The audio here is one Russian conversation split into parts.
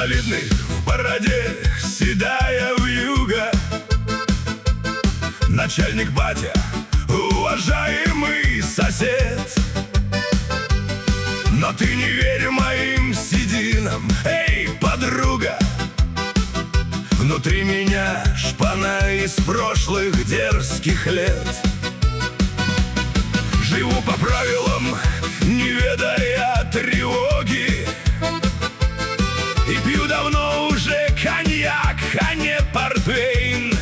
солидный, в бороде седая вьюга. Начальник батя, уважаемый сосед. Но ты не верь моим сединам, эй, подруга. Внутри меня шпана из прошлых дерзких лет. Живу по правилам, не ведая тревоги, и пью давно уже коньяк, а не портвейн.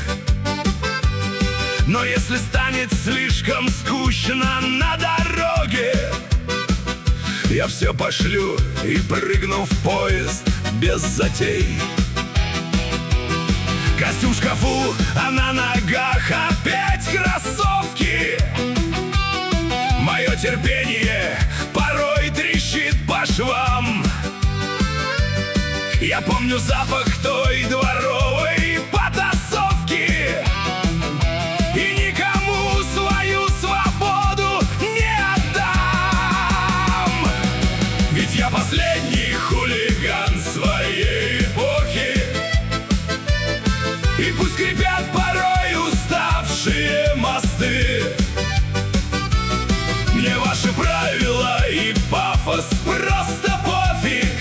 Но если станет слишком скучно на дороге, я все пошлю и прыгну в поезд без затей. Костюм в шкафу, а на ногах опять кроссовки. Мое терпение порой трещит по швам. Я помню запах той дворовой потасовки, и никому свою свободу не отдам. Ведь я последний хулиган своей эпохи, и пусть скрипят порой уставшие мосты. Мне ваши правила и пафос просто пофиг.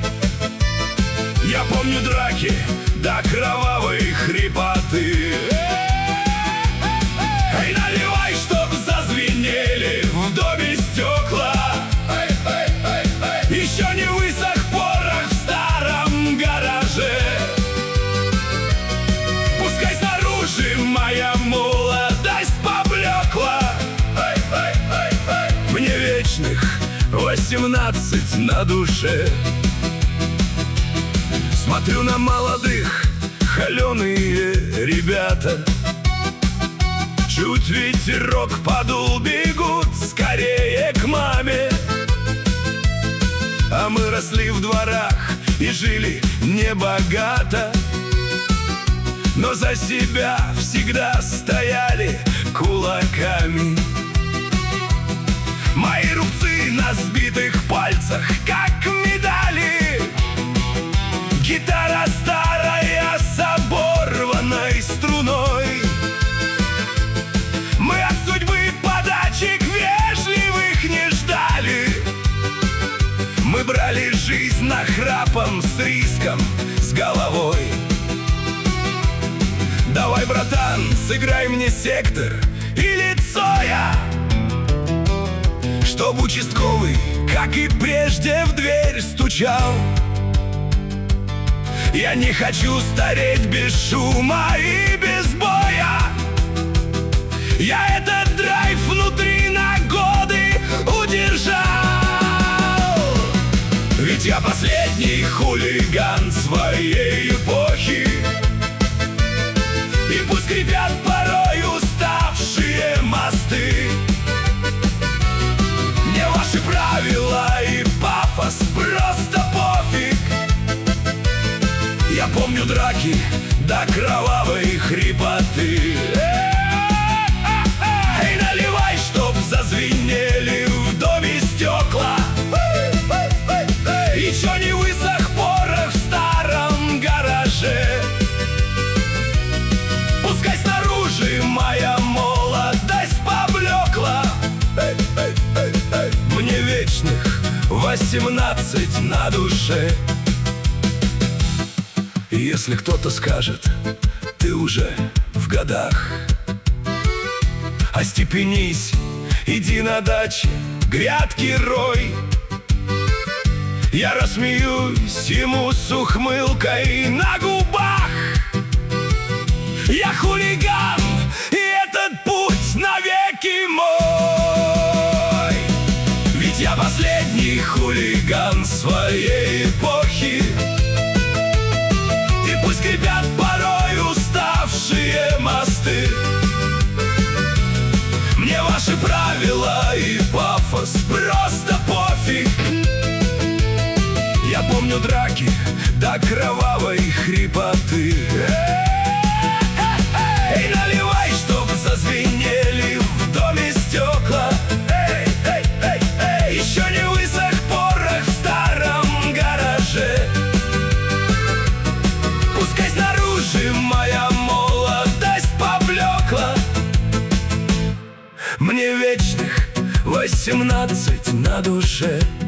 Я помню драки до кровавой хрипоты. Эй, наливай, чтоб зазвенели в доме стекла. Еще не высох порох в старом гараже. Пускай снаружи моя молодость поблекла. Мне вечных 18 на душе. Смотрю на молодых, холеные ребята. Чуть ветерок подул, бегут скорее к маме. А мы росли в дворах и жили небогато, но за себя всегда стояли кулаками. Мои рубцы на сбитых пальцах, как медали. Гитара старая с оборванной струной. Мы от судьбы подачек вежливых не ждали. Мы брали жизнь нахрапом с риском, с головой. Давай, братан, сыграй мне сектор или Цоя, чтоб участковый, как и прежде, в дверь стучал. Я не хочу стареть без шума и без боя. Я этот драйв внутри на годы удержал. Ведь я последний хулиган своей эпохи, и пусть скрипят порой уставшие мосты. Мне ваши правила и пафос просто пофиг. Я помню драки до кровавой хрипоты. Эй, наливай, чтоб зазвенели в доме стекла. Еще не высох порох в старом гараже. Пускай снаружи моя молодость поблекла. Мне вечных 18 на душе. И если кто-то скажет, ты уже в годах, остепенись, иди на даче, грядки рой. Я рассмеюсь ему с ухмылкой на губах. Я хулиган, и этот путь навеки мой. Ведь я последний хулиган своей эпохи, и пусть скрипят порой уставшие мосты. Мне ваши правила и пафос просто пофиг. Я помню драки до кровавой хрипоты. Эй, наливай, чтоб зазвенели в доме стекла. Еще не высох порох в старом гараже. 18 на душе.